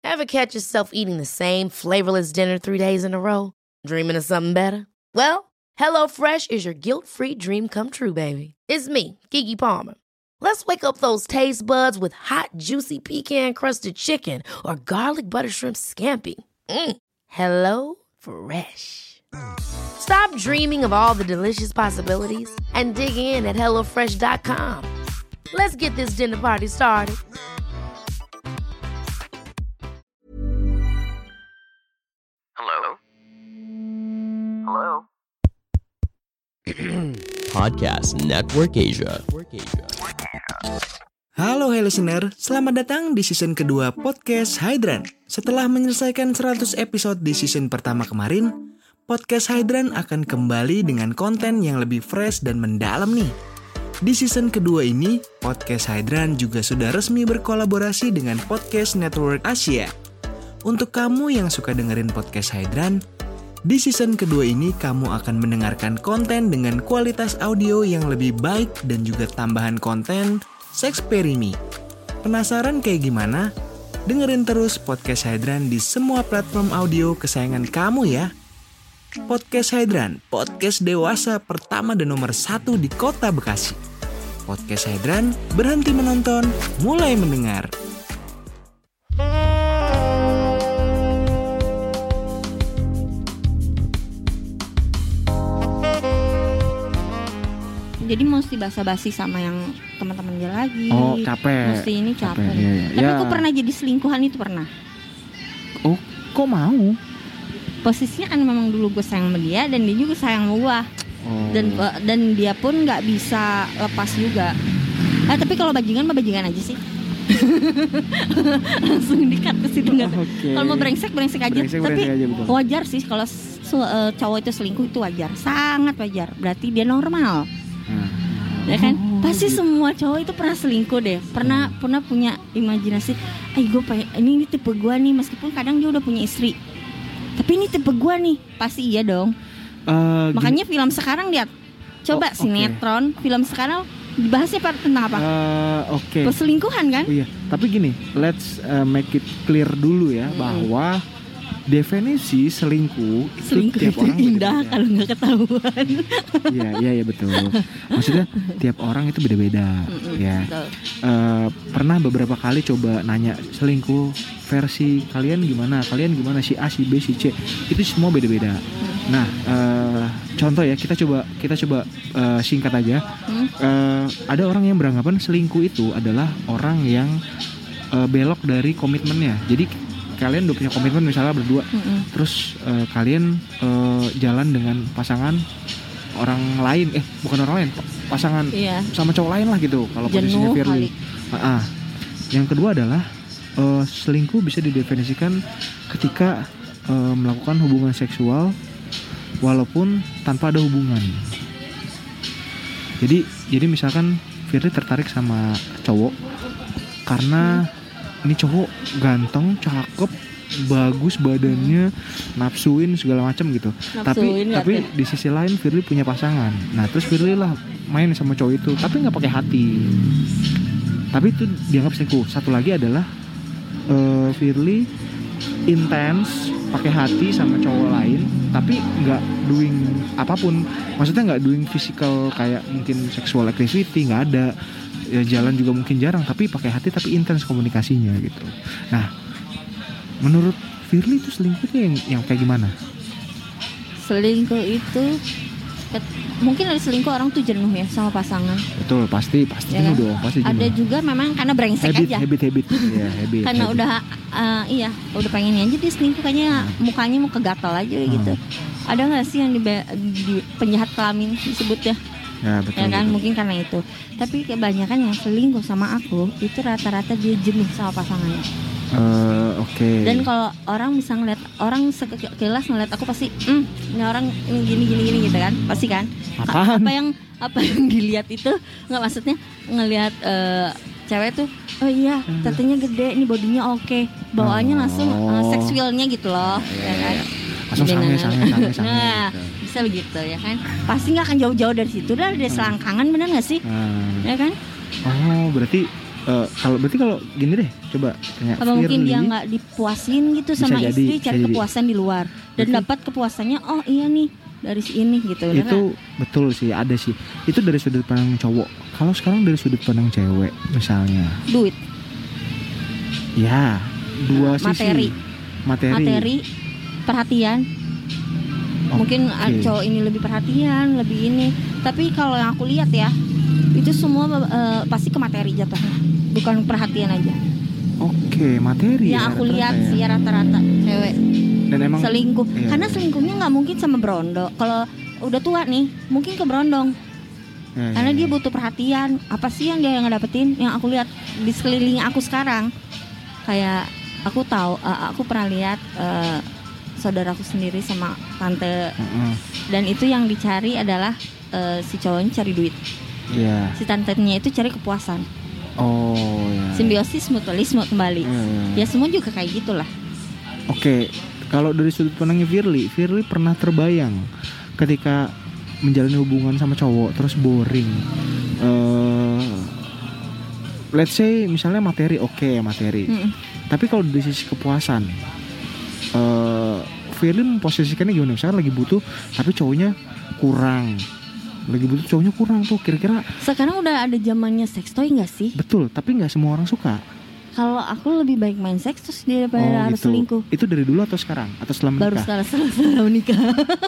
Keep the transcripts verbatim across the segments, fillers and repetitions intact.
Ever catch yourself eating the same flavorless dinner three days in a row? Dreaming of something better? Well, HelloFresh is your guilt-free dream come true, baby. It's me, Keke Palmer. Let's wake up those taste buds with hot, juicy pecan-crusted chicken or garlic butter shrimp scampi. Mm. Hello Fresh. Stop dreaming of all the delicious possibilities and dig in at hello fresh dot com. Let's get this dinner party started. Hello? Hello? Podcast Network Asia. Halo hey listener, selamat datang di season kedua Podcast Hydran. Setelah menyelesaikan seratus episode di season pertama kemarin, Podcast Hydran akan kembali dengan konten yang lebih fresh dan mendalam nih. Di season kedua ini, Podcast Hydran juga sudah resmi berkolaborasi dengan Podcast Network Asia. Untuk kamu yang suka dengerin Podcast Hydran, di season kedua ini kamu akan mendengarkan konten dengan kualitas audio yang lebih baik dan juga tambahan konten Sexperimi. Penasaran kayak gimana? Dengerin terus Podcast Hydran di semua platform audio kesayangan kamu ya. Podcast Hydran, podcast dewasa pertama dan nomor satu di kota Bekasi. Podcast Hydran, berhenti menonton, mulai mendengar. Jadi mesti basa-basi sama yang teman-teman dia lagi. Oh, capek. Mesti ini capek. capek iya, iya. Tapi ya. aku pernah jadi selingkuhan itu pernah. Oh, kok mau? Posisinya kan memang dulu gue sayang sama dia dan dia juga sayang sama gue. Oh. Dan dan dia pun nggak bisa lepas juga. Ah, tapi kalau bajingan mah bajingan aja sih. Langsung di-cut ke situ nggak. Okay. Kalau mau brengsek brengsek aja. Brengsek, tapi brengsek aja, betul. Wajar sih kalau su- uh, cowok itu selingkuh itu wajar, sangat wajar. Berarti dia normal. Hmm. Ya kan? Oh, Pasti gitu. semua cowok itu pernah selingkuh deh. Pernah hmm. pernah punya imajinasi, "Ay, gue pengen ini, ini tipe gue nih," meskipun kadang dia udah punya istri. Tapi ini tipe gue nih. Pasti iya dong. Uh, Makanya gini. Film sekarang lihat. Coba oh, sinetron, okay. Film sekarang dibahasnya tentang apa? Uh, Oke. Okay. Perselingkuhan kan? Oh, iya. Tapi gini, let's uh, make it clear dulu ya hmm. bahwa definisi selingkuh itu selingkuh tiap itu orang indah beda-beda. kalau nggak ketahuan. Iya, iya, iya betul. Maksudnya tiap orang itu beda-beda. Mm-mm, ya. Uh, pernah beberapa kali coba nanya selingkuh versi kalian gimana? Kalian gimana? Si A, si B, si C. Itu semua beda-beda. Nah, uh, contoh ya kita coba kita coba uh, singkat aja. Hmm? Uh, ada orang yang beranggapan selingkuh itu adalah orang yang uh, belok dari komitmennya. Jadi kalian udah punya komitmen misalnya berdua, mm-hmm. terus uh, kalian uh, jalan dengan pasangan orang lain, eh bukan orang lain, pasangan yeah. sama cowok lain lah gitu. Kalau posisinya Firly. Uh-uh. Yang kedua adalah uh, selingkuh bisa didefinisikan ketika uh, melakukan hubungan seksual walaupun tanpa ada hubungan. Jadi jadi misalkan Firly tertarik sama cowok karena hmm. ini cowok ganteng, cakep, bagus badannya, nafsuin segala macam gitu. Nafsuin, tapi tapi ya, di sisi lain Firly punya pasangan. Nah terus Firly lah main sama cowok itu, tapi nggak pakai hati. Tapi itu dianggap selingkuh. Satu lagi adalah uh, Firly intens pakai hati sama cowok lain, tapi nggak doing apapun. Maksudnya nggak doing physical kayak mungkin sexual activity, nggak ada. Ya, jalan juga mungkin jarang, tapi pakai hati tapi intens komunikasinya gitu. Nah, menurut Firly itu selingkuh itu yang yang kayak gimana? Selingkuh itu ket- mungkin ada selingkuh orang tuh jenuh ya sama pasangan. Betul, pasti pasti ya jenuh kan? dong, pasti jenuh. Ada juga memang karena brengsek habit, aja. Habit habit ya, habit. Karena habit. udah uh, iya, udah pengennya aja dia selingkuh kayaknya hmm. mukanya mau kegatal aja hmm. gitu. Ada enggak sih yang di, di penjahat kelamin disebut ya? Ya, betul, ya kan betul. Mungkin karena itu. Tapi kebanyakan yang selingkuh sama aku itu rata-rata dia jenuh sama pasangannya. Uh, Oke. Okay. Dan kalau orang bisa ngeliat, orang sekilas ngeliat aku pasti, hmm, ini orang ini gini gini gini gitu kan, pasti kan. Apaan? Apa yang apa yang dilihat itu nggak, maksudnya ngelihat uh, cewek tuh, oh iya, tatanya gede, ini bodinya oke, okay. bawaannya oh. langsung uh, seksualnya gitu loh, ya, ya kan. Langsung sange sange sange sange. Nah, gitu. Bisa begitu ya kan. Pasti nggak akan jauh-jauh dari situ, dah ada selangkangan, benar nggak sih? Hmm. Ya kan? Oh, berarti uh, kalau berarti kalau gini deh, coba tanya Apa mungkin Firly, dia nggak dipuasin gitu Bisa sama jadi, istri, bisa cari jadi. kepuasan di luar dan Berarti- dapat kepuasannya, oh iya nih dari si ini gitu. bener itu betul sih, ada sih. Itu dari sudut pandang cowok. Kalau sekarang dari sudut pandang cewek misalnya, nggak? Duit, ya dua Nah, sisi. materi. Materi. materi, perhatian. Mungkin ah, Oke. cowok ini lebih perhatian, lebih ini. Tapi kalau yang aku lihat ya, itu semua eh, pasti ke materi jatuhnya, bukan perhatian aja. Oke, materi. Yang ya, aku rata-rata lihat ya. sih ya rata-rata cewek Dan emang selingkuh. iya, Karena iya. selingkuhnya nggak mungkin sama berondo. Kalau udah tua nih, mungkin ke berondong. Ya, ya, Karena dia ya. butuh perhatian. Apa sih yang dia yang ngedapetin? Yang aku lihat di sekeliling aku sekarang, kayak aku tahu, uh, aku pernah lihat uh, saudaraku sendiri sama tante, Heeh. dan itu yang dicari adalah uh, si cowoknya cari duit, Iya. si tantenya itu cari kepuasan, Oh ya. simbiosis mutualisme kembali. Iya, iya. Ya semua juga kayak gitulah. Oke, kalau dari sudut pandangnya Firly, Firly pernah terbayang ketika menjalani hubungan sama cowok terus boring. Eh, let's say misalnya materi, oke materi. Mm-mm. Tapi kalau dari sisi kepuasan, eh Firly memposisikannya gimana? Misalnya lagi butuh, tapi cowoknya kurang. Lagi butuh cowoknya kurang tuh, kira-kira Sekarang udah ada zamannya sex toy nggak sih? betul. Tapi nggak semua orang suka. Kalau aku lebih baik main seks terus daripada Oh harus gitu. selingkuh. Itu dari dulu atau sekarang? Atau setelah Baru menikah? setelah setelah, setelah menikah.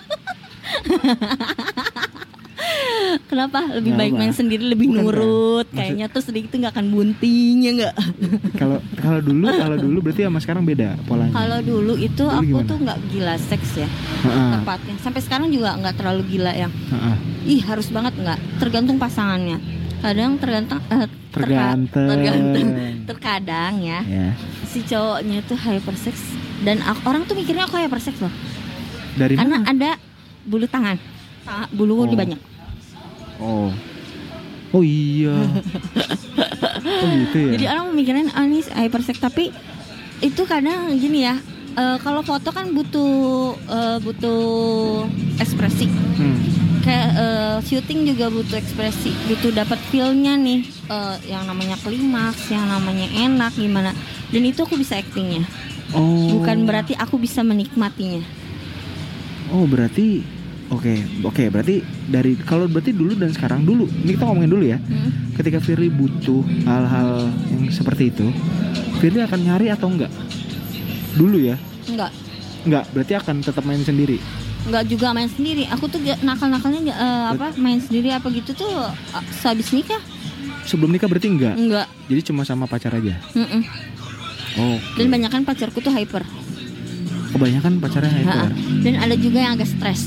Kenapa? Lebih Nggak baik apa. main sendiri, lebih Bukan, nurut. Maksud- Kayaknya terus sedikit nggak akan bunting ya nggak? Kalau kalau dulu kalau dulu berarti sama sekarang beda polanya. Kalau dulu itu Dulu aku gimana? tuh nggak gila seks ya, Heeh, tepatnya. Sampai sekarang juga nggak terlalu gila yang heeh. ih harus banget, nggak. Tergantung pasangannya. Kadang tergantung eh, terka- Tergantung. tergantung. Terkadang ya Ya. si cowoknya tuh hypersex dan aku- orang tuh mikirnya aku hypersex loh. Dari Karena mana? ada bulu tangan, Ta- bulu Oh. di banyak. Oh. Oh iya. Oh gitu ya. Jadi orang memikirkan ah, ini hypersex, tapi itu kadang gini ya. eh, kalau foto kan butuh eh, butuh ekspresi. Hmm. Kayak eh, syuting juga butuh ekspresi, butuh dapat feel-nya nih, eh, yang namanya klimaks, yang namanya enak gimana. Dan itu aku bisa actingnya. Oh. Bukan berarti aku bisa menikmatinya. Oh berarti oke oke berarti dari kalau berarti dulu dan sekarang dulu ini kita ngomongin dulu ya. Hmm. Ketika Firly butuh hal-hal yang seperti itu, Firly akan nyari atau enggak? Dulu ya? Enggak. Enggak, berarti akan tetap main sendiri. Enggak juga main sendiri. Aku tuh ga- nakal-nakalnya eh, apa main sendiri apa gitu tuh eh, sehabis nikah. Sebelum nikah berarti enggak. Enggak. Jadi cuma sama pacar aja. Mm-mm. Oh. Dan banyakan pacarku tuh hyper. Kebanyakan pacarnya hyper. Ha-ha. Dan ada juga yang agak stres.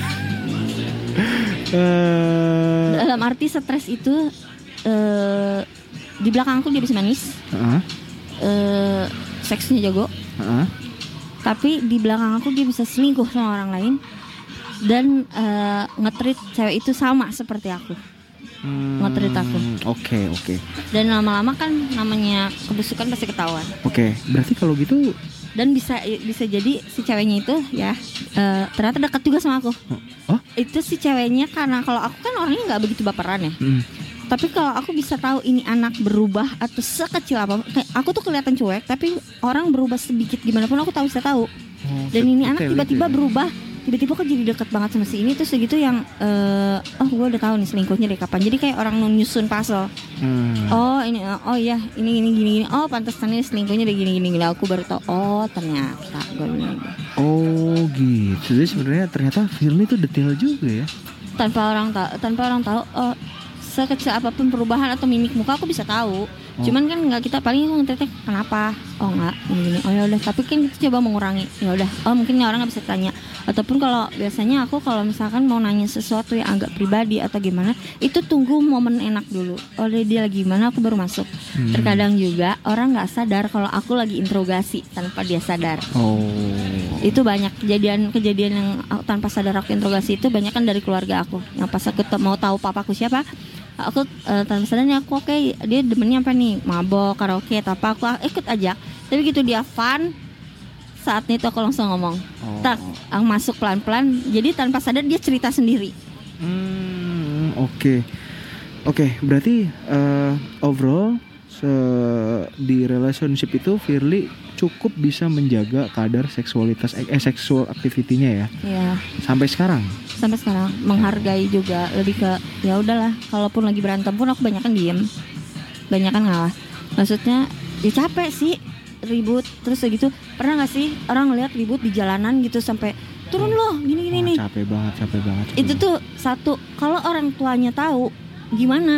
Eh, Dalam arti stres itu eh, di belakangku dia bisa manis, heeh, eh, seksnya jago, heeh. tapi di belakang aku dia bisa selingkuh sama orang lain dan eh, nge-treat cewek itu sama seperti aku. Hmm, Nge-treat aku. Oke, oke. Dan lama-lama kan namanya kebusukan pasti ketahuan. Oke, berarti kalau gitu Dan bisa bisa jadi si ceweknya itu ya eh, ternyata dekat juga sama aku. oh, Itu si ceweknya karena kalau aku kan orangnya nggak begitu baperan ya. hmm. Tapi kalau aku bisa tahu ini anak berubah atau sekecil apa, kayak aku tuh kelihatan cuek, tapi orang berubah sedikit gimana pun aku tahu bisa tahu. Oh, Dan ini anak detail tiba-tiba gitu ya. berubah, tiba-tiba kok jadi dekat banget sama si ini, terus segitu yang eh, oh gue udah tahu nih selingkuhnya dari kapan. Jadi kayak orang nyusun puzzle. Hmm. Oh ini oh iya ini ini gini gini. Oh pantesan ini selingkuhnya dari gini gini gini. Aku baru tahu. Oh ternyata gue bilang gitu. Oh gitu. Jadi sebenarnya ternyata Firly itu detail juga ya. Tanpa orang tahu, tanpa orang tahu. Oh sekecil apapun perubahan atau mimik muka aku bisa tahu. Oh. Cuman kan nggak kita paling aku ngeteteh kenapa? Oh nggak ini gini. Oh ya udah. Tapi kan kita coba mengurangi. Ya udah. Oh mungkin orang nggak bisa tanya. Ataupun kalau biasanya aku kalau misalkan mau nanya sesuatu yang agak pribadi atau gimana, itu tunggu momen enak dulu. Oh dia lagi gimana aku baru masuk. Hmm. Terkadang juga orang nggak sadar kalau aku lagi interogasi tanpa dia sadar. Oh. Itu banyak kejadian-kejadian yang aku tanpa sadar aku interogasi itu banyak kan dari keluarga aku. Yang pas aku te- mau tahu papaku siapa, aku uh, tanpa sadarnya aku oke okay, dia demennya apa nih, mabok, karaoke, atau apa, aku ikut aja. Tapi gitu dia fun, saatnya itu aku langsung ngomong, Oh. tak, aku masuk pelan-pelan. Jadi tanpa sadar dia cerita sendiri. Hmm, oke. Oke, berarti eh, overall se- di relationship itu Firly cukup bisa menjaga kadar seksualitas eh seksual activity-nya ya Iya. sampai sekarang. Sampai sekarang menghargai juga, lebih ke ya udahlah, kalaupun lagi berantem pun aku banyakan diem, banyakan ngalah. Maksudnya ya capek sih ribut terus gitu. Pernah nggak sih orang ngeliat ribut di jalanan gitu sampai turun loh gini gini Wah, nih. capek banget, capek banget. capek Itu banget. tuh satu, kalau orang tuanya tahu gimana,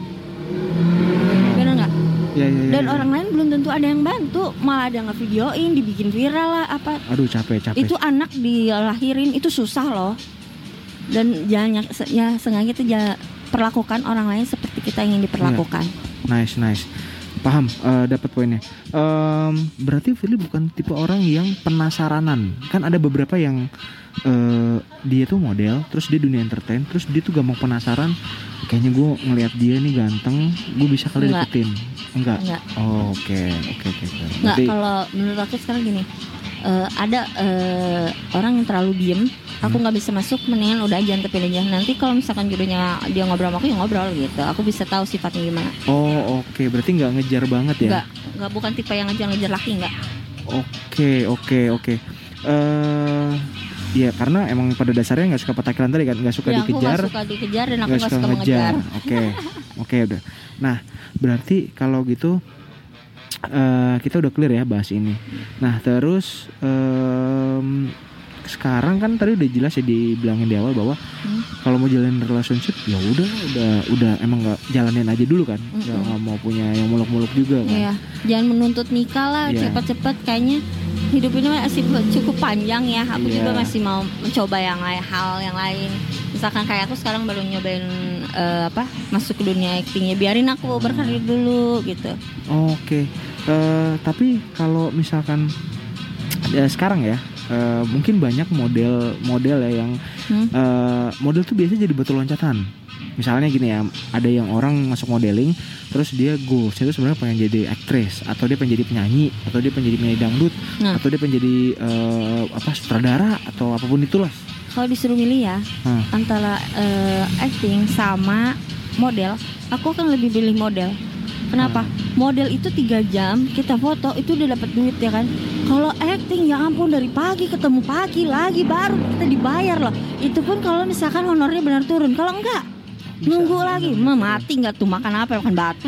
bener nggak? Ya, ya, ya, Dan ya. orang lain belum tentu ada yang bantu, malah ada ngevideoin, dibikin viral lah apa. Aduh capek, capek. Itu anak dilahirin itu susah loh. Dan jangan ya sengaja itu jangan perlakukan orang lain seperti kita ingin diperlakukan. Nice, nice. Paham, uh, dapat poinnya. Um, berarti Firly bukan tipe orang yang penasaranan. Kan ada beberapa yang uh, dia tuh model, terus dia dunia entertain, terus dia tuh gampang penasaran. Kayaknya gue ngelihat dia nih ganteng, gue bisa kali Enggak. deketin. Enggak. Enggak. Oh, oke, oke, oke. oke. Nggak, Berarti- kalau menurut aku sekarang gini, eh, ada eh, orang yang terlalu diem, aku nggak bisa masuk, mendingan udah aja antepin aja. Nanti kalau misalkan jodohnya dia ngobrol sama aku ya ngobrol gitu, aku bisa tahu sifatnya gimana. Oh, oke. Berarti nggak ngejar banget ya? Nggak, nggak bukan tipe yang ngejar-ngejar laki, nggak. Oke, oke, oke. Eh, ya karena emang pada dasarnya nggak suka petakilan tadi kan, nggak suka Ya, aku dikejar. nggak suka dikejar dan aku Nggak nggak suka mengejar. Oke, oke udah. Nah, berarti kalau gitu eh, kita udah clear ya bahas ini. Nah, terus em, sekarang kan tadi udah jelas ya dibilangin di awal bahwa Hmm. kalau mau jalanin relationship ya udah, udah, udah emang nggak jalanin aja dulu kan, nggak Mm-mm. nggak mau punya yang muluk-muluk juga kan. Iya, jangan menuntut nikah lah, Iya. cepat-cepat. Kayaknya hidup ini masih cukup panjang ya. Aku Iya. juga masih mau mencoba yang lain, hal yang lain. Misalkan kayak aku sekarang baru nyobain eh, apa masuk ke dunia actingnya. Biarin aku berkarir dulu gitu. Oke, Eh, tapi kalau misalkan ya sekarang ya, eh, mungkin banyak model-model ya yang Hmm? eh, model tuh biasanya jadi batu loncatan. Misalnya gini ya, ada yang orang masuk modeling, terus dia goals itu sebenarnya pengen jadi aktris, atau dia pengen jadi penyanyi, atau dia pengen jadi penyanyi dangdut, Nah. atau dia pengen jadi eh, apa sutradara atau apapun itulah. Kalau disuruh milih ya Hmm. antara eh, acting sama model, aku akan lebih pilih model. Kenapa? Model itu tiga jam kita foto itu udah dapat duit ya kan. Kalau acting ya ampun, dari pagi ketemu pagi lagi baru kita dibayar loh. Itu pun kalau misalkan honornya benar turun. Kalau enggak nunggu lagi, mah mati nggak tuh, makan apa, makan batu.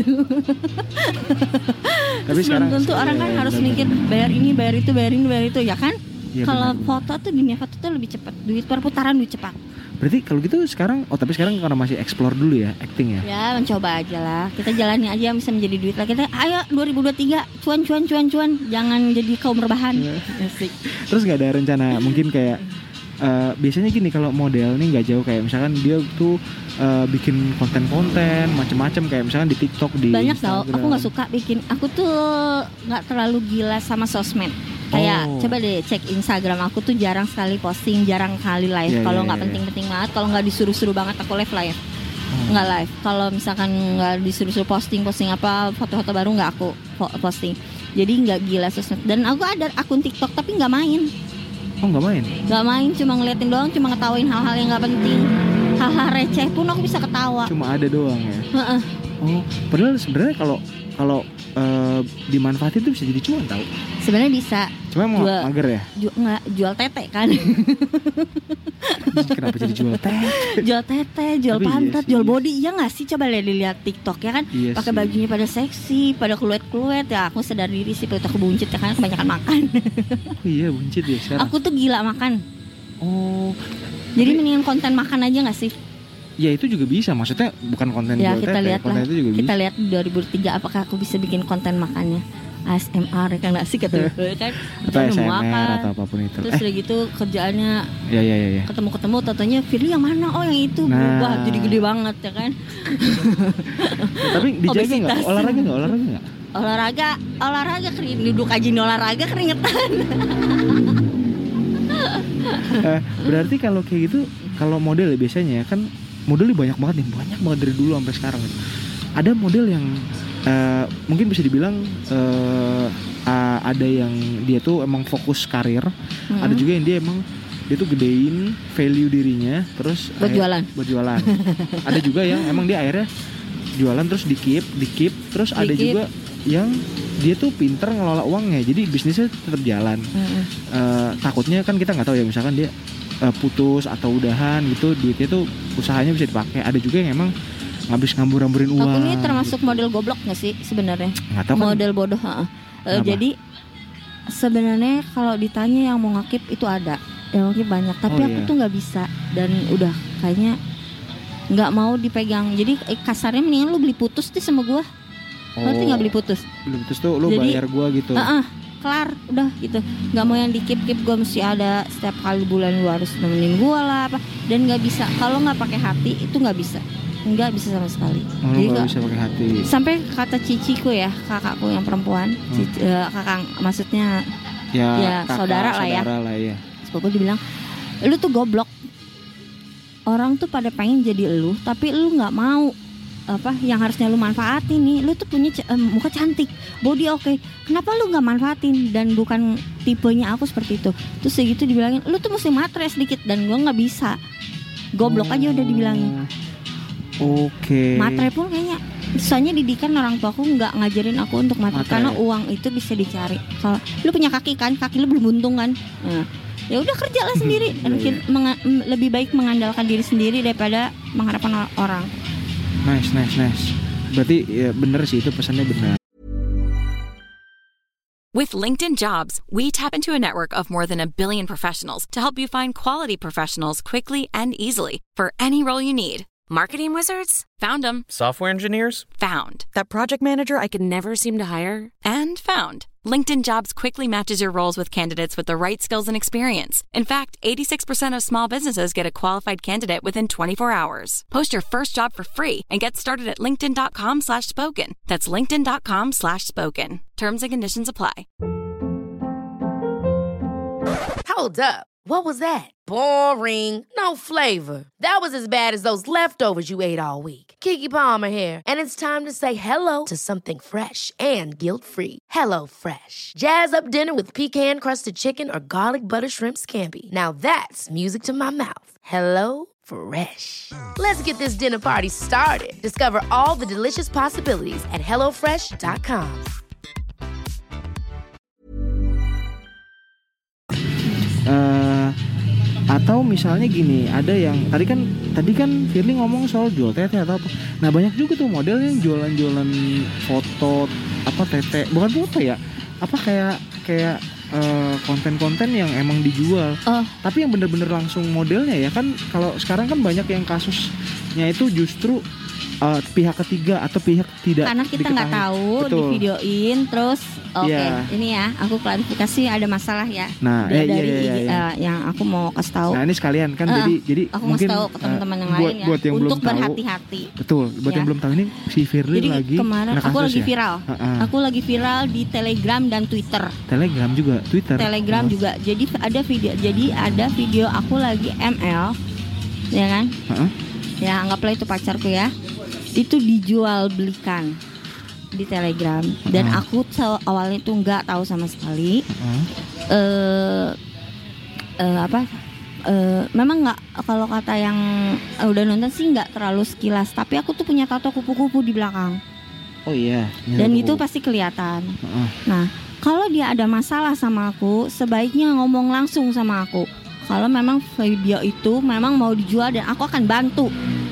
Tapi Terus belum tentu orang kan iya, harus benar-benar. mikir bayar ini, bayar itu, bayar ini, bayar itu ya kan. Iya, Kalau benar. foto tuh dunia foto tuh lebih cepat, duit perputaran duit cepat. Berarti kalau gitu sekarang, oh tapi sekarang karena masih explore dulu ya acting ya. Ya mencoba aja lah. Kita jalani aja yang bisa menjadi duit lah. Kita ayo dua ribu dua puluh tiga cuan cuan cuan cuan. Jangan jadi kaum rebahan. Asik. Terus nggak ada rencana mungkin kayak eh, biasanya gini kalau model nih nggak jauh kayak misalkan dia tuh eh, bikin konten-konten macem-macem kayak misalkan di TikTok, di Banyak tau. Instagram. Aku nggak suka bikin. Aku tuh nggak terlalu gila sama sosmed. Kayak Oh. coba deh cek Instagram aku tuh jarang sekali posting, jarang kali live. Iya, Kalau iya, nggak iya. penting-penting banget, kalau nggak disuruh-suruh banget aku live live. Nggak live. Kalau misalkan nggak disuruh-suruh posting posting apa foto-foto baru nggak aku po- posting. Jadi nggak gila sosmed. Dan aku ada akun TikTok tapi nggak main. Oh nggak main? Nggak main, cuma ngeliatin doang, cuma ngetawain hal-hal yang nggak penting. Hal-hal receh pun aku bisa ketawa. Cuma ada doang ya. Heeh. Oh padahal sebenarnya kalau kalau eh, dimanfaatin tuh bisa jadi cuan tau. Sebenarnya bisa. Cuma mau Jual. mager ya. Ju- nggak jual tete kan. Kenapa jadi jual teh? Jual tete, jual Tapi iya pantat, sih. jual body. Ya nggak sih, coba lihat dilihat TikTok ya kan. Iya Pakai sih. bajunya pada seksi, pada keluet-keluet ya. Aku sadar diri sih, perut aku buncit ya kan, kebanyakan makan. Oh iya buncit ya sekarang. Aku tuh gila makan. Oh Jadi mendingan konten makan aja nggak sih? ya itu juga bisa. Maksudnya bukan konten Ya jual kita teh, lihat konten lah. itu juga Kita bisa. lihat di dua ribu tiga apakah aku bisa bikin konten makannya. A S M R kan nggak sih kata gue kan. Atau Jangan S M R makan. atau apapun itu. Terus Eh udah gitu kerjaannya ya ya ya ya. ketemu-ketemu, tatanya Firly yang mana? Oh yang itu. Nah. Wah jadi gede banget ya kan. Tapi dijaga nggak? Obesitas. Olahraga nggak? Olahraga nggak? Olahraga, olahraga kering, duduk aja di olahraga keringetan. Eh, berarti kalau kayak gitu, kalau model ya biasanya kan modelnya banyak banget nih, banyak banget dari dulu sampai sekarang. Gitu. Ada model yang eh, mungkin bisa dibilang eh, ah, ada yang dia tuh emang fokus karir, Hmm. ada juga yang dia emang dia tuh gedein value dirinya, terus Buat akhir- jualan. buat jualan. Ada juga yang emang dia akhirnya jualan terus di keep, di keep terus ada Di-keep. juga yang dia tuh pinter ngelola uangnya, jadi bisnisnya tetap jalan. Mm-mm. Eh, takutnya kan kita nggak tahu ya, misalkan dia eh, putus atau udahan gitu, duitnya tuh usahanya bisa dipakai. Ada juga yang emang ngabis ngambur-ngamburin uang. Aku ini termasuk model goblok nggak sih sebenarnya? Nggak tahu kan. Model bodoh. heeh. Eh, Kenapa? jadi sebenarnya kalau ditanya yang mau ngakip itu ada, yang ngakip banyak. Tapi Oh, aku iya. tuh nggak bisa dan udah kayaknya nggak mau dipegang. Jadi eh, kasarnya mendingan lu beli putus deh sama gua. Ngerti nggak beli putus? Beli putus tuh lu Jadi, bayar gua gitu. Heeh, kelar udah gitu. Nggak mau yang dikip-kip, gua mesti ada setiap kali bulan gua harus nemenin gua lah apa. Dan nggak bisa kalau nggak pakai hati itu nggak bisa, nggak bisa sama sekali. Oh, lu Jadi nggak nggak- bisa pakai hati. sampai kata ciciku ya, kakakku yang perempuan, Hmm. cici, eh, kakak maksudnya Ya, ya, kakak, saudara lah ya. saudara lah ya. sepupu dibilang, lu tuh goblok. Orang tuh pada pengen jadi lu, tapi lu nggak mau apa yang harusnya lu manfaatin nih. Lu tuh punya c- eh, muka cantik, body oke. Kenapa lu nggak manfaatin? Dan bukan tipenya aku seperti itu. Terus segitu dibilangin, lu tuh mesti matre sedikit dan gua nggak bisa. Goblok aja udah dibilangin. Oke. Matre pun kayaknya soalnya didikan orang tuaku nggak ngajarin aku untuk matre, Matre. karena uang itu bisa dicari. Kalau lu punya kaki kan, kaki lu belum untung kan, nah, ya udah kerjalah sendiri. Dan Iya, iya. menga- m- lebih baik mengandalkan diri sendiri daripada mengharapkan or- orang. Nice, nice, nice. Berarti ya bener sih, itu pesannya benar. With LinkedIn Jobs, we tap into a network of more than a billion professionals to help you find quality professionals quickly and easily for any role you need. Marketing wizards? Found them. Software engineers? Found. That project manager I could never seem to hire? And found. LinkedIn Jobs quickly matches your roles with candidates with the right skills and experience. In fact, eighty-six percent of small businesses get a qualified candidate within twenty-four hours. Post your first job for free and get started at linkedin.com slash spoken. That's linkedin.com slash spoken. Terms and conditions apply. Hold up. What was that? Boring. No flavor. That was as bad as those leftovers you ate all week. Keke Palmer here, and it's time to say hello to something fresh and guilt-free. Hello Fresh. Jazz up dinner with pecan-crusted chicken or garlic butter shrimp scampi. Now that's music to my mouth. Hello Fresh. Let's get this dinner party started. Discover all the delicious possibilities at hello fresh dot com. Eh, atau misalnya gini, ada yang tadi kan tadi kan Firly ngomong soal jual tete atau apa. Nah banyak juga tuh model yang jualan-jualan foto apa tete, bukan foto ya, apa kayak kayak eh, konten-konten yang emang dijual. Oh. Tapi yang bener-bener langsung modelnya ya kan, kalau sekarang kan banyak yang kasusnya itu justru eh, pihak ketiga atau pihak tidak Karena kita nggak diketahui. tahu, Betul. di videoin terus. Oke, Iya. ini ya, aku klarifikasi ada masalah ya. Nah, Da- eh, iya, dari iya, iya, iya. eh, yang aku mau kasih tahu. Nah ini sekalian kan, Eh, jadi jadi Aku mungkin mau tahu ke teman-teman eh, yang buat, lain ya, buat yang untuk belum tahu, berhati-hati. betul. Buat Ya. yang belum tahu ini si Firly Jadi lagi kemarin kena aku kasus lagi ya? viral. Heeh. Aku lagi viral di Telegram dan Twitter. Telegram juga, Twitter. Telegram Heeh. juga. Jadi ada video. Jadi ada video aku lagi M L, ya kan? Heeh. Ya anggaplah itu pacarku ya. Itu dijual belikan di Telegram dan Heeh. aku tahu- awalnya tuh nggak tahu sama sekali. Heeh. Eh eh, apa? Eh, memang nggak, kalau kata yang eh, udah nonton sih nggak terlalu sekilas. Tapi aku tuh punya tato kupu-kupu di belakang. Oh iya. Dan itu pasti kelihatan. Heeh. Nah, kalau dia ada masalah sama aku, sebaiknya ngomong langsung sama aku. Kalau memang video itu memang mau dijual dan aku akan bantu.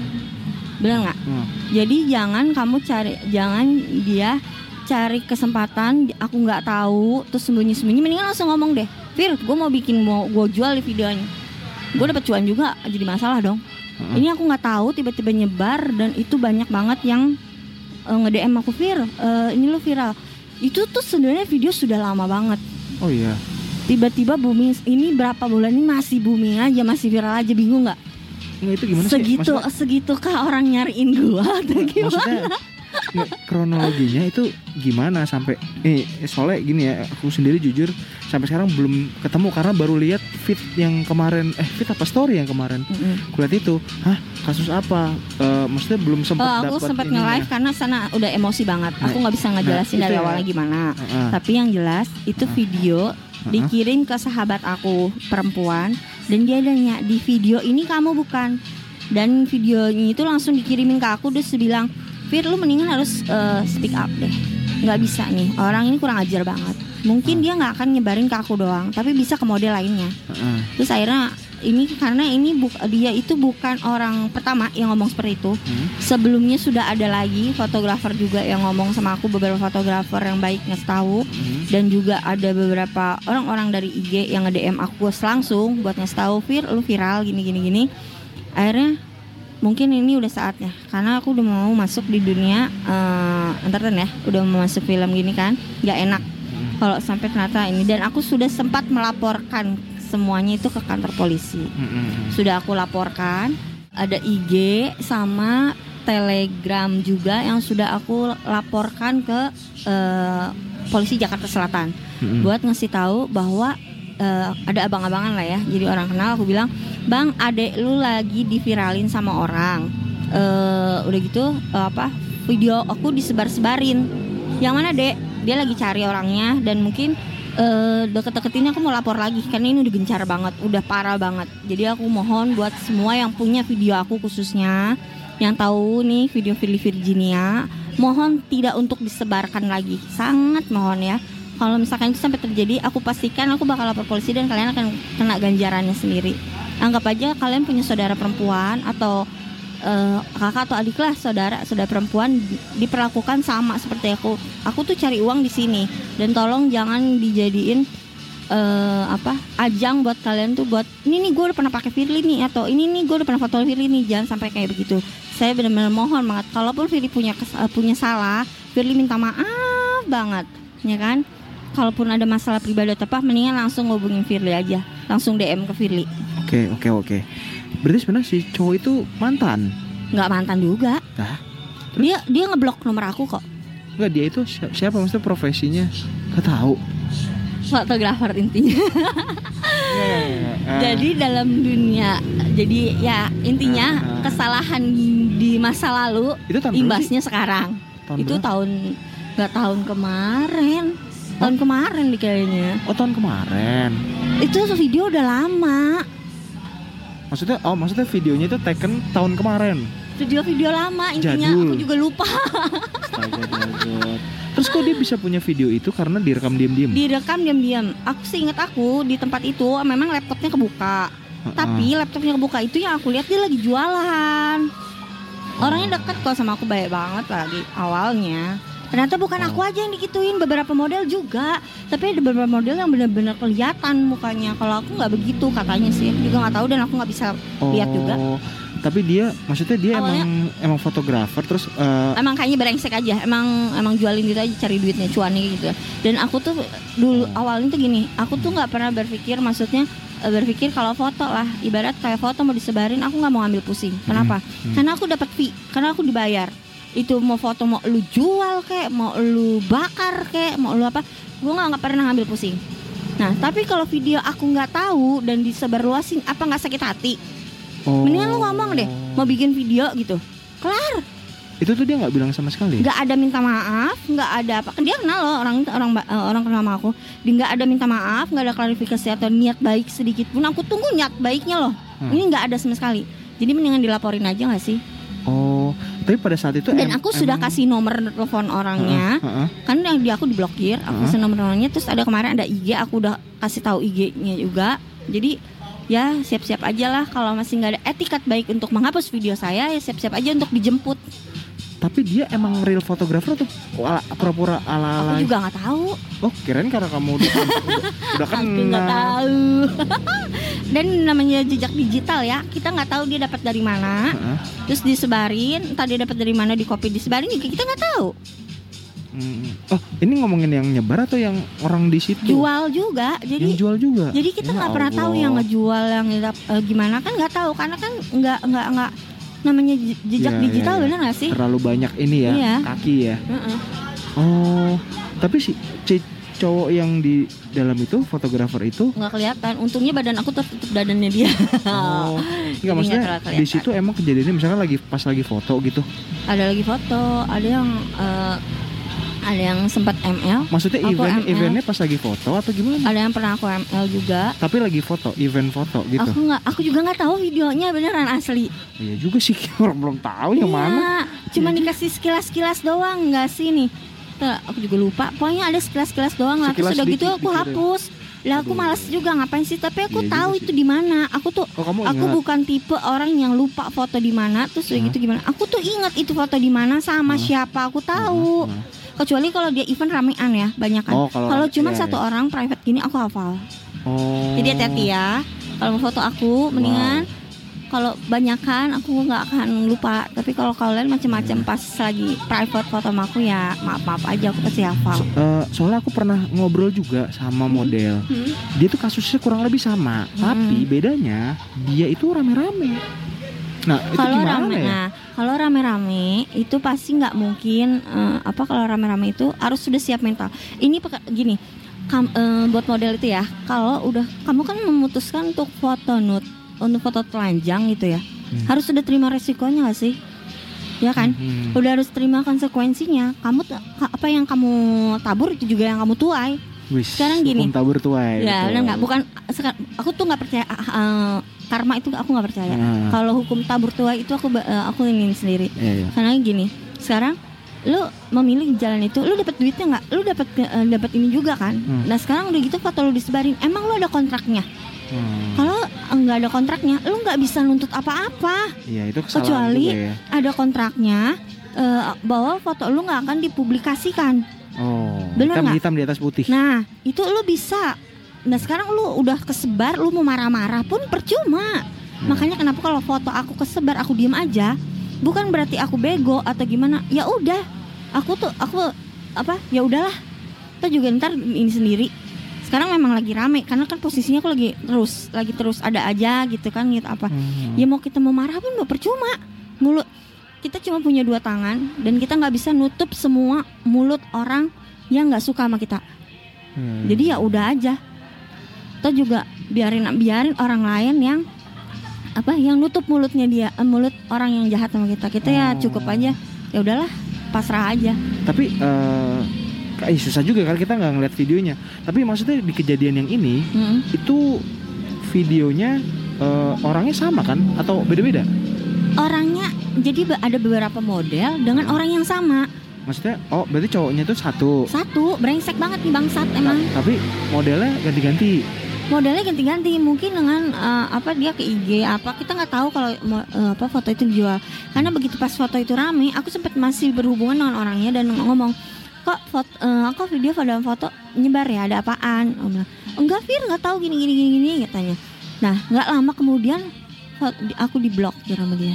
Benar nggak? Heeh. Jadi jangan kamu cari, jangan dia cari kesempatan. Aku nggak tahu, terus sembunyi-sembunyi. Mendingan langsung ngomong deh, Fir, gue mau bikin, mau gue jual di videonya. Gue dapat cuan juga, jadi masalah dong. Heeh. Ini aku nggak tahu, tiba-tiba nyebar dan itu banyak banget yang uh, nge-D M aku, Fir, uh, ini lo viral. Itu tuh sebenarnya video sudah lama banget. Oh iya. Tiba-tiba booming, ini berapa bulan ini masih booming aja, masih viral aja, bingung nggak? Nggak, itu gimana sih? Segitu, Maksudnya, segitukah orang nyariin gua atau gimana? maksudnya nggak, kronologinya itu gimana sampai eh soalnya gini ya, aku sendiri jujur sampai sekarang belum ketemu karena baru lihat feed yang kemarin, eh feed apa story yang kemarin. Mm-mm. Kulihat itu, hah kasus apa? Eh, maksudnya belum sempat Oh, dapat. aku sempat ininya. nge-live karena sana udah emosi banget. Aku Nah, nggak bisa ngejelasin nah, dari itu ya. awalnya gimana. Heeh. Tapi yang jelas itu video dikirim ke sahabat aku perempuan dan dia nanya, di video ini kamu bukan? Dan videonya itu langsung dikirimin ke aku, terus bilang, Fir lu mendingan harus uh, speak up deh. Nggak bisa nih, orang ini kurang ajar banget. Mungkin hmm. dia nggak akan nyebarin ke aku doang, tapi bisa ke model lainnya. Hmm. Terus akhirnya ini karena ini bu, dia itu bukan orang pertama yang ngomong seperti itu. Hmm. Sebelumnya sudah ada lagi fotografer juga yang ngomong sama aku, beberapa fotografer yang baik ngasih tahu. Hmm. Dan juga ada beberapa orang-orang dari I G yang nge-D M aku langsung buat ngasih tahu, Fir lu viral gini gini gini. Akhirnya mungkin ini udah saatnya, karena aku udah mau masuk di dunia uh, entertain ya, udah mau masuk film gini kan, nggak enak hmm. kalau sampai ternyata ini. Dan aku sudah sempat melaporkan semuanya itu ke kantor polisi, hmm. sudah aku laporkan, ada I G sama Telegram juga yang sudah aku laporkan ke uh, polisi Jakarta Selatan, hmm. buat ngasih tahu bahwa uh, ada abang-abangan lah ya, jadi orang kenal. Aku bilang, Bang, adek lu lagi diviralin sama orang. Uh, udah gitu uh, apa? Video aku disebar-sebarin. Yang mana, Dek? Dia lagi cari orangnya dan mungkin uh, deket-deket ini aku mau lapor lagi karena ini udah gencar banget, udah parah banget. Jadi aku mohon buat semua yang punya video aku khususnya, yang tahu nih video Firly Virginia, mohon tidak untuk disebarkan lagi. Sangat mohon ya. Kalau misalkan itu sampai terjadi, aku pastikan aku bakal lapor polisi dan kalian akan kena ganjarannya sendiri. Anggap aja kalian punya saudara perempuan atau uh, kakak atau adik lah, saudara saudara perempuan diperlakukan sama seperti aku. Aku tuh cari uang di sini dan tolong jangan dijadiin uh, apa ajang buat kalian tuh buat ini nih gue udah pernah pakai Firly nih, atau ini nih gue udah pernah foto Firly nih. Jangan sampai kayak begitu. Saya benar-benar mohon banget. Kalaupun Firly punya kes- punya salah, Firly minta maaf banget, ya kan? Kalaupun ada masalah pribadi atau apa, mendingan langsung hubungin Firly aja, langsung D M ke Firly. Oke oke oke. Berarti sebenarnya si cowok itu mantan? Nggak mantan juga. Nah, dia dia ngeblok nomor aku kok. Nggak, dia itu siapa, maksudnya profesinya? Nggak tahu. Fotografer intinya. Jadi dalam dunia, jadi ya intinya uh, kesalahan di masa lalu imbasnya sekarang. Tahun itu berapa? tahun nggak tahun kemarin. Tahun kemarin nih kayaknya. Oh, tahun kemarin. Itu video udah lama. Maksudnya, oh maksudnya videonya itu taken tahun kemarin. Video-video lama intinya. Jadul. Aku juga lupa. Terus kok dia bisa punya video itu karena direkam diam-diam? Direkam diam-diam. Aku seingat aku di tempat itu memang laptopnya kebuka. Uh-uh. Tapi laptopnya kebuka itu yang aku lihat dia lagi jualan. Orangnya dekat kok sama aku, baik banget lagi awalnya. Ternyata bukan aku aja yang digituin, beberapa model juga. Tapi ada beberapa model yang benar-benar kelihatan mukanya. Kalau aku nggak begitu katanya sih, aku juga nggak tahu dan aku nggak bisa oh, lihat juga. Tapi dia, maksudnya dia awalnya, emang emang fotografer terus. Uh, emang kayaknya brengsek aja, emang emang jualin gitu aja, cari duitnya, cuannya gitu. Dan aku tuh dulu oh. awalnya tuh gini, aku tuh nggak pernah berpikir, maksudnya berpikir kalau foto lah, ibarat kayak foto mau disebarin, aku nggak mau ambil pusing. Kenapa? Hmm, hmm. Karena aku dapat fee, karena aku dibayar. Itu mau foto mau lu jual kek, mau lu bakar kek, mau lu apa, gue nggak nggak pernah ngambil pusing. Nah tapi kalau video aku nggak tahu dan disebarluasin, apa nggak sakit hati? Oh. Mendingan lu ngomong deh, mau bikin video gitu, kelar. Itu tuh dia nggak bilang sama sekali. Nggak ada minta maaf, nggak ada apa. Dia kenal loh orang orang orang kenal sama aku. Dia nggak ada minta maaf, nggak ada klarifikasi atau niat baik sedikit pun. Aku tunggu niat baiknya loh. Hmm. Ini nggak ada sama sekali. Jadi mendingan dilaporin aja nggak sih? Oh, tapi pada saat itu dan em- aku sudah emang... kasih nomor telepon orangnya, uh-uh, uh-uh. kan yang di aku diblokir, aku uh-uh. kasih nomor orangnya. Terus ada kemarin ada I G, aku udah kasih tahu I G-nya juga. Jadi ya siap-siap aja lah, kalau masih nggak ada etikat baik untuk menghapus video saya, ya siap-siap aja untuk dijemput. Tapi dia emang real fotografer atau ala, pura-pura ala-ala? Aku juga nggak tahu. Oh, kirain karena kamu udah udah, udah kenal. Aku nggak tahu. Dan namanya jejak digital ya, kita nggak tahu dia dapat dari mana. Uh-huh. Terus disebarin, entah dia dapat dari mana, di copy disebarin juga kita nggak tahu. Hmm. Oh, ini ngomongin yang nyebar atau yang orang di situ? Jual juga. Jadi yang jual juga. Jadi kita nggak ya pernah tahu yang ngejual yang uh, gimana, kan nggak tahu karena kan nggak nggak nggak namanya jejak ya, digital ya, ya. Benar nggak sih? Terlalu banyak ini ya, iya. kaki ya. Uh-uh. Oh, tapi si c- cowok yang di dalam itu, fotografer itu nggak kelihatan. Untungnya badan aku tertutup badannya dia. Oh, nggak maksudnya di situ emang kejadiannya misalnya lagi pas lagi foto gitu. Ada lagi foto, ada yang uh, ada yang sempat M L. Maksudnya Aku event M L. eventnya pas lagi foto atau gimana? Ada yang pernah aku M L juga. Tapi lagi foto, event foto gitu. Aku nggak, aku juga nggak tahu videonya beneran asli. Iya juga sih, orang belum tahu yang Iya, mana. cuma dikasih sekilas-sekilas doang, nggak sih nih? Tuh, aku juga lupa. Pokoknya ada sekilas-sekilas doang lah. Terus Sekilas udah gitu dikit, aku dikit. hapus. Lah aku Aduh. malas juga ngapain sih? Tapi aku Iya tahu juga itu sih. di mana. Aku tuh, Oh, kamu aku ingat? bukan tipe orang yang lupa foto di mana. Terus udah Hah? gitu gimana? Aku tuh ingat itu foto di mana sama Hah? siapa. Aku tahu. Hah? Kecuali kalau dia event ramean ya, banyak kan. Oh, kalau- kalau cuma iya, satu iya. orang private gini aku hafal. Oh. Jadi hati-hati ya. Kalau mau foto aku mendingan kalau banyakan aku nggak akan lupa. Tapi kalau kalian macam-macam pas lagi private foto sama aku ya maaf-maaf aja, aku pasti hafal. Eh, soalnya aku pernah ngobrol juga sama model. Hmm. Dia tuh kasusnya kurang lebih sama, tapi bedanya dia itu rame-rame. Nah, itu Kalau gimana rame, ya? nah kalau rame-rame itu pasti nggak mungkin eh, apa kalau rame-rame itu harus sudah siap mental. Ini peka- gini, kam, eh, buat model itu ya, kalau udah kamu kan memutuskan untuk foto nude, untuk foto telanjang gitu ya, Hmm. harus sudah terima resikonya nggak sih? Ya kan? Hmm. Udah harus terima konsekuensinya. Kamu t- apa yang kamu tabur itu juga yang kamu tuai. Wis, Sekarang gini. hukum tabur tuai. Ya, betul. benar nggak? Bukan seka- aku tuh nggak percaya eh, karma itu aku nggak percaya. Nah. Kalau hukum tabur tuai itu aku ba- eh, aku ingin sendiri. Iya, iya. Karena gini, sekarang lu memilih jalan itu, lu dapat duitnya nggak? Lu dapat eh, dapat ini juga kan? Hmm. Nah sekarang udah gitu foto lu disebarin, emang lu ada kontraknya? Hmm. Kalau nggak ada kontraknya, lu nggak bisa nuntut apa-apa. Iya, itu kesalahan Kecuali juga ya. ada kontraknya eh, bahwa foto lu nggak akan dipublikasikan. Oh, Bener hitam nggak? hitam di atas putih. Nah itu lu bisa. Nah sekarang lu udah kesebar, lu mau marah-marah pun percuma. Hmm. Makanya kenapa kalau foto aku kesebar aku diem aja, bukan berarti aku bego atau gimana. Ya udah, aku tuh aku apa? Ya udahlah. Kita juga ntar ini sendiri. Sekarang memang lagi rame karena kan posisinya aku lagi terus, lagi terus ada aja gitu kan, gitu apa? Hmm. Ya mau kita mau marah pun mau percuma. Mulut kita cuma punya dua tangan dan kita nggak bisa nutup semua mulut orang yang nggak suka sama kita. Hmm. Jadi ya udah aja. Kita juga biarin biarin orang lain yang apa yang nutup mulutnya dia, eh, mulut orang yang jahat sama kita. Kita ya Oh. cukup aja. Ya udahlah, pasrah aja. Tapi eh kayak susah juga kan kita nggak ngeliat videonya. Tapi maksudnya di kejadian yang ini Mm-mm. itu videonya eh, orangnya sama kan atau beda-beda? Orangnya jadi be- ada beberapa model dengan orang yang sama. Maksudnya oh berarti cowoknya tuh satu. Satu, brengsek banget nih bangsat emang. Ta- Tapi modelnya ganti-ganti. Modelnya ganti-ganti, mungkin dengan eh, apa dia ke I G apa, kita nggak tahu kalau mo- eh, apa foto itu dijual. Karena begitu pas foto itu rame, aku sempat masih berhubungan dengan orangnya dan ngomong, kok foto, eh, kok video dalam foto nyebar ya, ada apaan? Aku bilang, enggak Fir, nggak tahu gini gini gini gini katanya. Nah nggak lama kemudian fo- di- aku diblokir sama dia.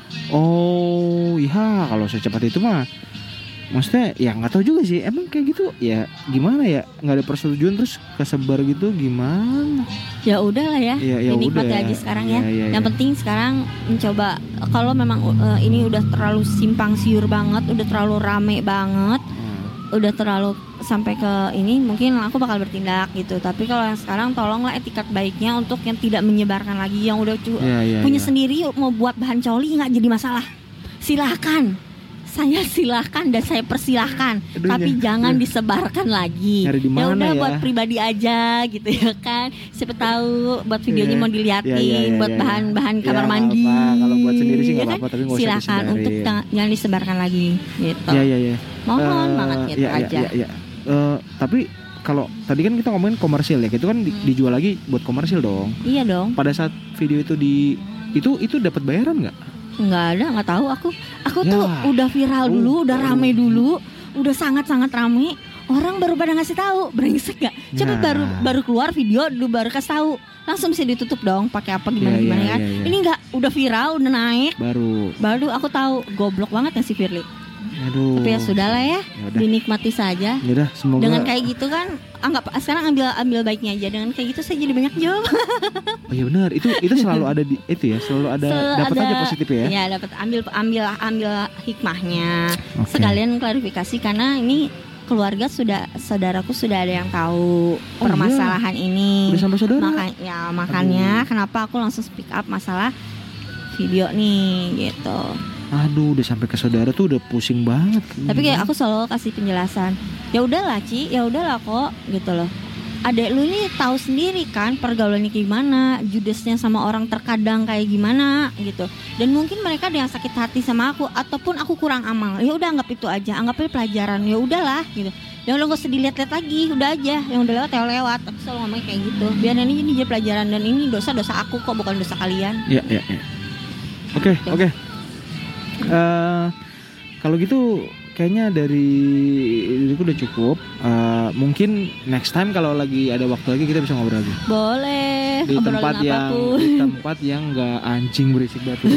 Oh iya kalau secepat itu mah. Maksudnya ya nggak tahu juga sih. Emang kayak gitu ya gimana ya, nggak ada persetujuan terus kesebar gitu gimana? Ya udahlah ya, Iya, ya dinikmati udah. aja sekarang ya. Iya, iya, Yang iya. penting sekarang mencoba, kalau memang eh, ini udah terlalu simpang siur banget, udah terlalu rame banget, Hmm. udah terlalu sampai ke ini, mungkin aku bakal bertindak gitu. Tapi kalau yang sekarang tolonglah etikat baiknya untuk yang tidak menyebarkan lagi, yang udah cu- Iya, iya, punya iya. sendiri mau buat bahan coli nggak jadi masalah. Silahkan, saya silahkan dan saya persilahkan, Aduh, tapi nyari- jangan nyari- disebarkan lagi. nyari di Ya mana udah ya? buat pribadi aja gitu ya kan. Siapa tahu buat videonya Iya. mau diliatin, Iya, iya, iya, buat iya. bahan-bahan Ya, kamar nggak mandi. apa. Kalau buat sendiri sih nggak ya kan? apa-apa, tapi nggak usah Silakan disebarin. untuk ta- jangan disebarkan lagi gitu. Iya iya iya. Mohon Eh, banget gitu iya, iya, aja. iya, iya. Eh, tapi kalau tadi kan kita ngomongin komersil ya, itu kan di- Hmm. dijual lagi buat komersil dong. Iya dong. Pada saat video itu di itu itu dapat bayaran nggak? Nggak ada, nggak tahu aku. Aku Ya. tuh udah viral dulu, Uh, udah aduh. rame dulu, udah sangat-sangat rame. Orang baru pada ngasih tahu, brengsek gak? Coba Nah. baru baru keluar video, lu baru kasih tahu, langsung bisa ditutup dong. Pakai apa gimana Iya, gimana iya, kan? iya, iya. Ini nggak, udah viral, udah naik. Baru. Baru aku tahu, goblok banget ya si Firly. Aduh. Tapi ya sudahlah ya, Yaudah. dinikmati saja. Ya udah, semoga Dengan kayak gitu kan, anggap sekarang ambil ambil baiknya aja. Dengan kayak gitu saya jadi banyak job. Oh iya benar, itu itu selalu ada di itu ya, selalu ada Selalu dapat ada- aja positif ya. Iya, dapat ambil ambil ambil hikmahnya. Oke. Sekalian klarifikasi karena ini keluarga sudah, saudaraku sudah ada yang tahu Oh, permasalahan ini. Udah sampai saudara. Maka- ya makanya kenapa aku langsung speak up masalah video nih gitu. Aduh, udah sampai ke saudara tuh udah pusing banget. Tapi kayak aku selalu kasih penjelasan. Ya udahlah Ci, ya udahlah kok gitu loh. Adek lu ini tahu sendiri kan pergaulannya gimana, judesnya sama orang terkadang kayak gimana gitu. Dan mungkin mereka ada yang sakit hati sama aku ataupun aku kurang amal. Ya udah anggap itu aja, anggapnya pelajaran. Ya udahlah gitu. Yang udah gak usah dilihat-lihat lagi, udah aja. Yang udah lewat ya lewat. Aku selalu ngomong kayak gitu. Biar ini jadi pelajaran dan ini dosa-dosa aku kok, bukan dosa kalian. Iya, iya, iya. Oke, oke. Eh, kalau gitu kayaknya dari diriku udah cukup. Uh, mungkin next time kalau lagi ada waktu lagi kita bisa ngobrol lagi. Boleh. Di tempat yang apapun. di tempat yang nggak anjing berisik batu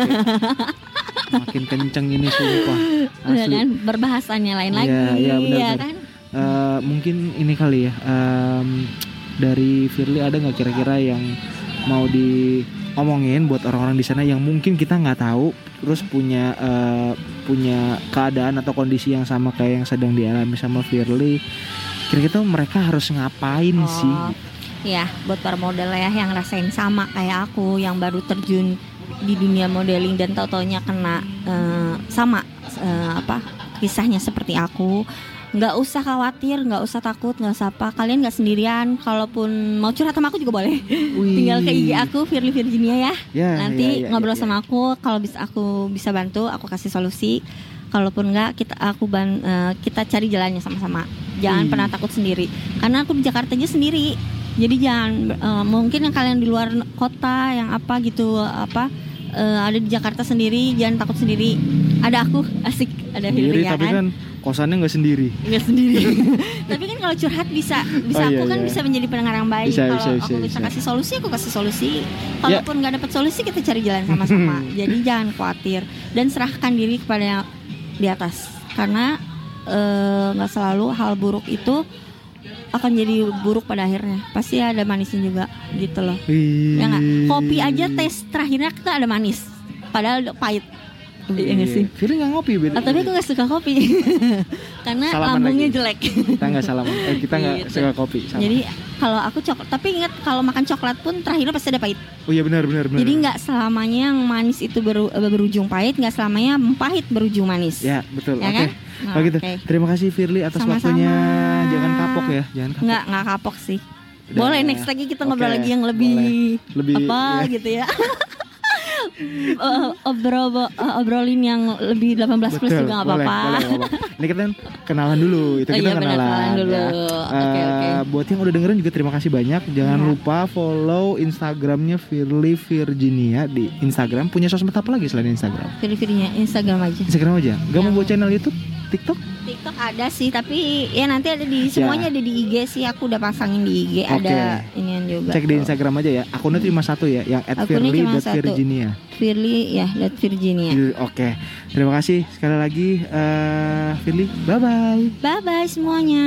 makin kenceng ini sumpah. Asli. Kan berbahasanya lain lagi. Iya, iya benar. Ya, kan? Uh, mungkin ini kali ya. Um, dari Firly ada nggak kira-kira yang mau diomongin buat orang-orang di sana yang mungkin kita nggak tahu, terus punya uh, punya keadaan atau kondisi yang sama kayak yang sedang dialami sama Firly. Kira-kira mereka harus ngapain oh, sih? Ya, buat para model ya yang rasain sama kayak aku yang baru terjun di dunia modeling dan tau-taunya kena uh, sama uh, apa kisahnya seperti aku. Nggak usah khawatir, nggak usah takut, nggak usah apa. Kalian nggak sendirian. Kalaupun mau curhat sama aku juga boleh. Wih. Tinggal ke I G aku Firly Virginia ya. ya Nanti ya, ya, ngobrol ya, ya. sama aku. Kalau bisa aku bisa bantu, aku kasih solusi. Kalaupun nggak, kita aku ban, uh, kita cari jalannya sama-sama. Jangan Wih. pernah takut sendiri. Karena aku di Jakarta aja sendiri. Jadi jangan uh, mungkin yang kalian di luar kota yang apa gitu apa uh, ada di Jakarta sendiri, jangan takut sendiri. Ada aku asik, ada Firly ya tapi kan. kan kosannya nggak sendiri. Nggak sendiri. Tapi kan kalau curhat bisa, bisa oh, aku iya, kan iya. bisa menjadi pendengar yang baik. Bisa, kalau bisa, aku bisa, bisa bisa kasih solusi, aku kasih solusi. Kalaupun nggak yeah. dapat solusi, kita cari jalan sama-sama. Jadi jangan khawatir dan serahkan diri kepada yang di atas. Karena nggak uh, selalu hal buruk itu akan jadi buruk pada akhirnya. Pasti ada manisnya juga, gitu loh. Ya nggak? Kopi aja tes terakhirnya kita ada manis, padahal pahit. Iya gak sih? Firly gak ngopi beda. Oh, tapi aku gak suka kopi karena salaman lambungnya lagi. Jelek. Kita gak salaman, eh, kita gak gitu. suka kopi sama. Jadi kalau aku coklat, tapi ingat kalau makan coklat pun terakhirnya pasti ada pahit. Oh iya benar benar benar. Jadi gak selamanya yang manis itu ber, berujung pahit, gak selamanya pahit berujung manis. Ya betul, ya oke kan? okay. Nah, gitu. Okay. Terima kasih Firly atas Sama-sama. waktunya. Jangan kapok ya, jangan kapok. Nggak, nggak kapok sih. Udah. Boleh next lagi kita okay. ngobrol lagi yang lebih, lebih apa ya. gitu ya. uh, obrol uh, obrolin yang lebih delapan belas plus juga nggak apa-apa. Ini kita kenalan dulu, itu oh, kita iya, kenalan. kenalan dulu. Ya. Uh, okay, okay. Buat yang udah dengerin juga terima kasih banyak. Jangan ya. lupa follow Instagramnya Firly Virginia di Instagram. Punya sosmed apa lagi selain Instagram? Firly Virginia Instagram aja. Instagram aja. Gak ya. mau buat channel YouTube, TikTok? TikTok ada sih, tapi ya nanti ada di semuanya ya. ada di I G sih. Aku udah pasangin di I G okay. ada inian juga. Cek tuh. di Instagram aja ya. Akunnya cuma satu ya, yang at firly dot virginia. Firly ya dot Virginia. Oke, okay. Terima kasih sekali lagi uh, Firly. Bye bye. Bye bye semuanya.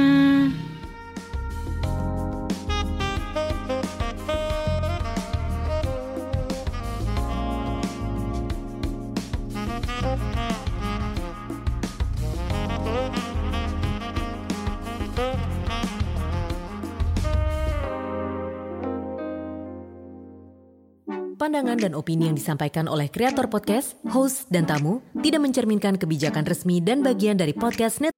Pandangan dan opini yang disampaikan oleh kreator podcast, host, dan tamu tidak mencerminkan kebijakan resmi dan bagian dari podcast net.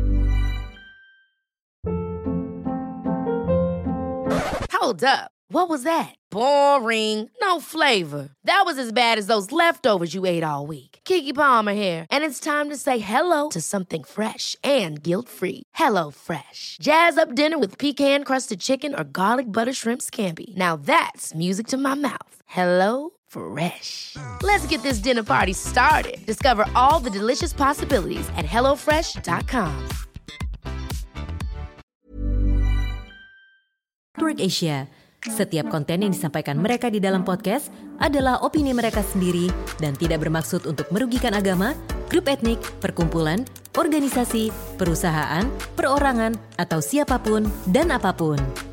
Hold up. What was that? Boring. No flavor. That was as bad as those leftovers you ate all week. Keke Palmer here, and it's time to say hello to something fresh and guilt-free. Hello Fresh. Jazz up dinner with pecan-crusted chicken or garlic butter shrimp scampi. Now that's music to my mouth. Hello Fresh. Let's get this dinner party started. Discover all the delicious possibilities at hello fresh dot com. Network Asia. Setiap konten yang disampaikan mereka di dalam podcast adalah opini mereka sendiri dan tidak bermaksud untuk merugikan agama, grup etnik, perkumpulan, organisasi, perusahaan, perorangan, atau siapapun dan apapun.